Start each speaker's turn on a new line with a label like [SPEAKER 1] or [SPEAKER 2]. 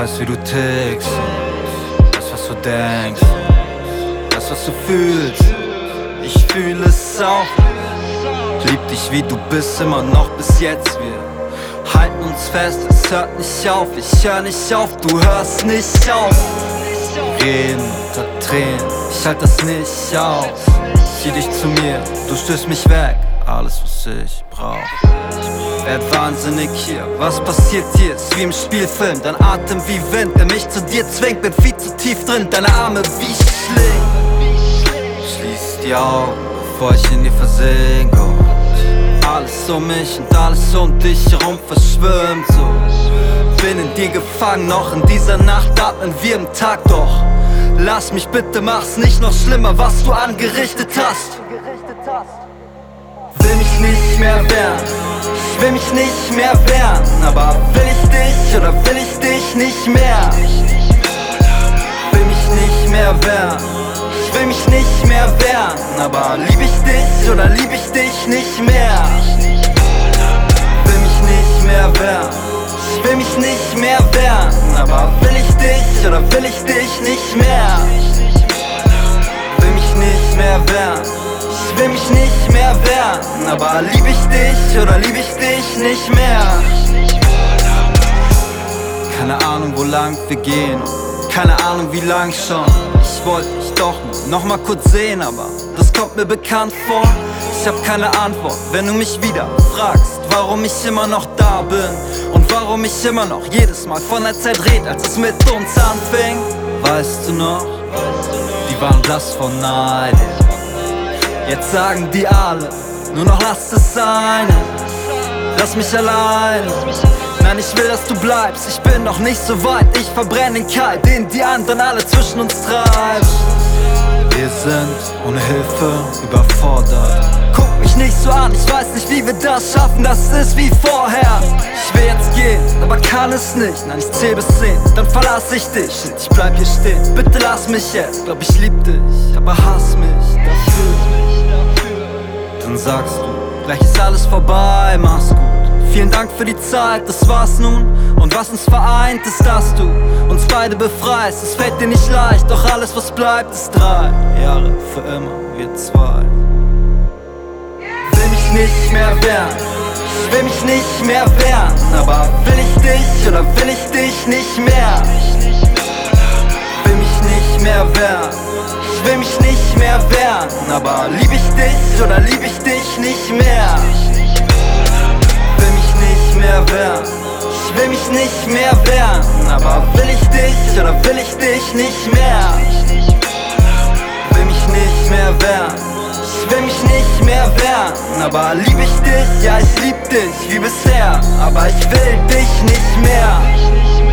[SPEAKER 1] weiß, wie du tickst, das, was du denkst, das, was du fühlst. Ich fühle es auch. Lieb dich, wie du bist, immer noch bis jetzt. Wir halten uns fest, es hört nicht auf. Ich hör nicht auf, du hörst nicht auf. Reden unter Tränen, ich halt das nicht aus. Zieh dich zu mir, du stößt mich weg. Alles, was ich brauch. Werd wahnsinnig hier, was passiert hier? Ist wie im Spielfilm, dein Atem wie Wind, der mich zu dir zwingt. Bin viel zu tief drin, deine Arme wie Schling. Schließ die Augen, bevor ich in dir versinke. Und alles um mich und alles um dich herum verschwimmt so. Bin in dir gefangen, noch in dieser Nacht atmen wir im Tag. Doch lass mich bitte, mach's nicht noch schlimmer, was du angerichtet hast. Will mich nicht mehr wehren, ich will mich nicht mehr wehren. Aber will ich dich oder will ich dich nicht mehr? Will mich nicht mehr wehren, ich will mich nicht mehr wehren. Aber lieb ich dich oder lieb ich dich nicht mehr? Will mich nicht mehr wehren, ich will mich nicht mehr wehren. Aber will ich dich oder will ich dich nicht mehr? Will mich nicht mehr wehren, ich will mich nicht mehr wehren. Aber lieb ich dich oder lieb ich dich nicht mehr? Keine Ahnung, wo lang wir gehen, keine Ahnung, wie lang schon. Ich wollte dich doch noch mal kurz sehen, aber das kommt mir bekannt vor. Ich hab keine Antwort, wenn du mich wieder fragst, warum ich immer noch da bin und warum ich immer noch jedes Mal von der Zeit red, als es mit uns anfing. Weißt du noch, die waren blass vor Neid. Jetzt sagen die alle, nur noch lass es sein. Lass mich allein. Nein, ich will, dass du bleibst, ich bin noch nicht so weit. Ich verbrenne den Kalt, den die anderen alle zwischen uns treiben. Wir sind ohne Hilfe überfordert. Guck mich nicht so an, ich weiß nicht, wie wir das schaffen. Das ist wie vorher. Ich will jetzt gehen, aber kann es nicht. Nein, ich zähl bis 10, dann verlass ich dich. Und ich bleib hier stehen, bitte lass mich jetzt. Glaub, ich lieb dich, aber hass mich dafür. Dann sagst du, gleich ist alles vorbei, mach's gut. Vielen Dank für die Zeit, das war's nun. Und was uns vereint, ist, dass du uns beide befreist. Es fällt dir nicht leicht, doch alles, was bleibt, ist 3 Jahre für immer, wir zwei. Will mich nicht mehr wehren, ich will mich nicht mehr wehren. Aber will ich dich oder will ich dich nicht mehr? Will mich nicht mehr wehren, ich will mich nicht mehr wehren. Aber lieb ich dich oder lieb ich dich nicht mehr? Will mich nicht mehr wehren, ich will mich nicht mehr wehren. Aber will ich dich oder will ich dich nicht mehr? Will mich nicht mehr wehren, ich will mich nicht mehr wehren. Aber lieb ich dich, ja ich lieb dich wie bisher. Aber ich will dich nicht mehr.